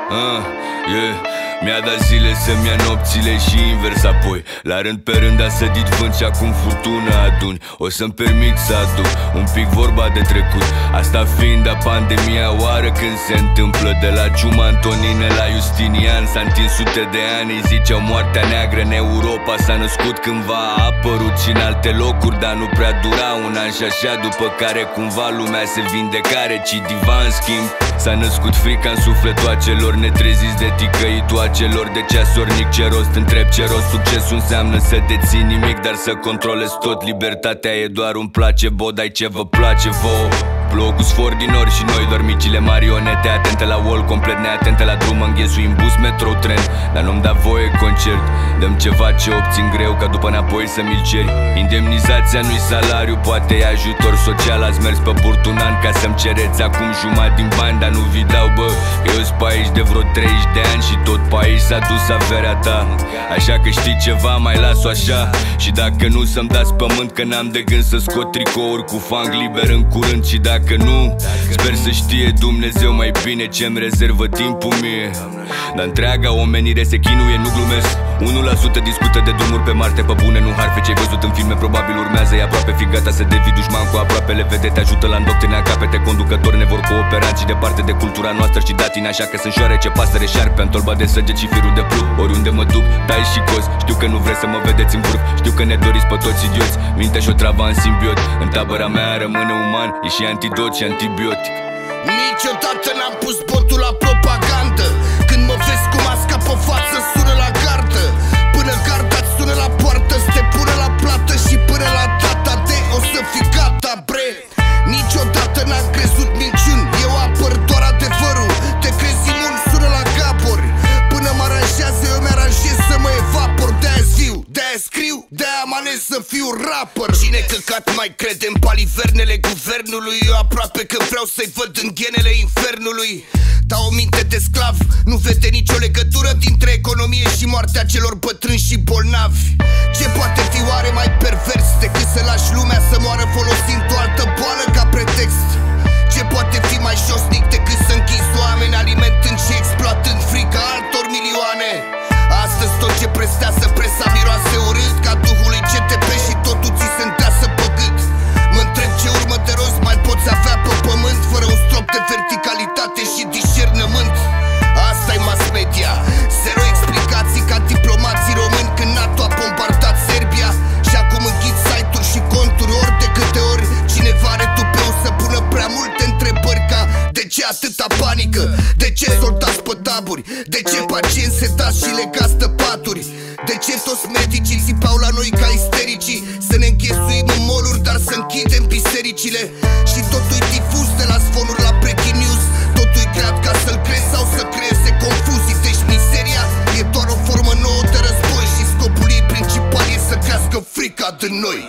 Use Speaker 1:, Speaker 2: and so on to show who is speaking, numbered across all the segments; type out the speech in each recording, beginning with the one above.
Speaker 1: Mi-a dat zile să-mi ia nopțile și invers apoi. La rând pe rând a sădit vânt și acum furtună aduni. O să-mi permit să aduc un pic vorba de trecut. Asta fiind a pandemia oară când se întâmplă. De la Ciuma Antonine la Justinian s-a întins sute de ani. Îi ziceau moartea neagră în Europa. S-a născut cândva, a apărut și în alte locuri, dar nu prea dura un an și așa. După care cumva lumea se vindecare, ci diva în schimb. S-a născut frica în sufletul acelor netreziți de ticăitul acelor de ceasornic. Ce rost întreb, ce rost succesul înseamnă să deții nimic, dar să controlezi tot. Libertatea e doar un placebo, dai ce vă place vouă. Blocul sfor din ori și noi doar micile marionete, atente la wall, complet neatente la drum. Înghesuim bus, metro, tren, dar nu-mi da voie concert. Dăm ceva ce obțin greu, ca după înapoi să mi-l ceri. Indemnizația nu-i salariu, poate e ajutor social. Ați mers pe burt un an ca să-mi cereți acum jumătate din bani, dar nu vi dau, bă. Eu sunt pe aici de vreo 30 de ani și tot pe aici s-a dus averea ta. Așa că știi ceva, mai las-o așa. Și dacă nu să-mi dați pământ, că n-am de gând să scot tricouri cu fang liber în curând. Și dacă nu, sper să știe Dumnezeu mai bine ce-mi rezervă timpul mie. Dar întreaga omenire se chinuie, nu glumesc. 1% discută de drumuri pe Marte, pe bune, nu harfe. Ce-ai văzut în filme probabil urmează, e aproape. Fi gata să devii dușman cu aproapele. Vedete ajută la îndoctrinea capete. Conducători ne vor coopera și departe de cultura noastră și datine. Așa că sunt șoarece, pasăre, șarpe, în tolba de săget și firul de plug. Oriunde mă duc, tai și cos. Știu că nu vreți să mă vedeți în vârf. Știu că ne doriți pe toți idioți. Mintea și o travă în simbiot. În tabăra mea rămâne uman, e și antidot și antibiotic.
Speaker 2: Niciodată n-am pus botul la propagandă. Când mă vezi cu masca pe față, sună la gardă. Până garda-ți sună la poartă, să te pună la plată. Și până la data de o să fii gata, bre. Niciodată n-am crezut minciuni, eu apăr doar adevărul. Te crezi imun, sună la Gabor. Până mă aranjează, eu mi-aranjez să mă evapor. De-aia viu, de-aia scriu, de-aia am ales să fiu rapper. Cine căcat mai crede în palivernele guvernului? Eu aproape când vreau să-i văd în ghenele infernului. Dau o minte de sclav, nu vede nicio legătură dintre economie și moartea celor bătrâni și bolnavi. Ce poate fi oare mai pervers decât să lași lumea să moară folosind o altă boală ca pretext? Ce poate fi mai josnic decât să închizi oameni alimentând și exploatând frica altor milioane? Astăzi tot ce prestează presa miroase urât ca duhului CTP și totul ți se îndeasă pe gât. Mă întreb ce urmă de rost mai poți avea pe pământ fără un strop de verticalitate și discernământ. Asta-i mass media, zero explicații ca diplomații români când NATO a bombardat Serbia. Și acum închid site-uri și conturi ori de câte ori cineva are tupeu să pună prea multe întrebări ca: de ce atâta panică? De ce soldați pe taburi? De ce pacienți sedați și legați de paturi? De ce toți medicii țipeau la noi ca istericii? Să ne închesuim în mall-uri, dar să închidem bisericile. Și totul-i difuz de la zvonuri la breaking news. Totul-i creat ca să-l crezi sau să creeze confuzii. Deci mizeria e doar o formă nouă de război și scopul ei principal e să crească frica din noi.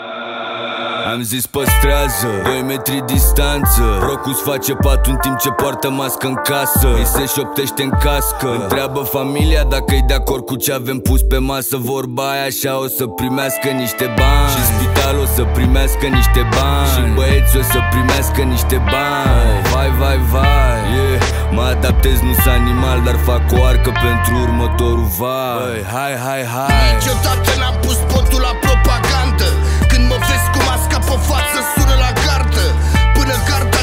Speaker 1: Am zis păstrează 2 metri distanță. Procus face patul în timp ce poartă mască în casă. Îi se șoptește în cască. Întreabă familia dacă-i de acord cu ce avem pus pe masă. Vorba aia așa o să primească niște bani. Și spitalul o să primească niște bani. Și băieții o să primească niște bani. Vai, vai, vai, yeah. Mă adaptez, nu sunt animal, dar fac o arcă pentru următorul vai. Hai, hai, hai.
Speaker 2: Niciodată n-am pus botul la propagandă. Când mă vezi cu masca pe față, sună la gardă. Până garda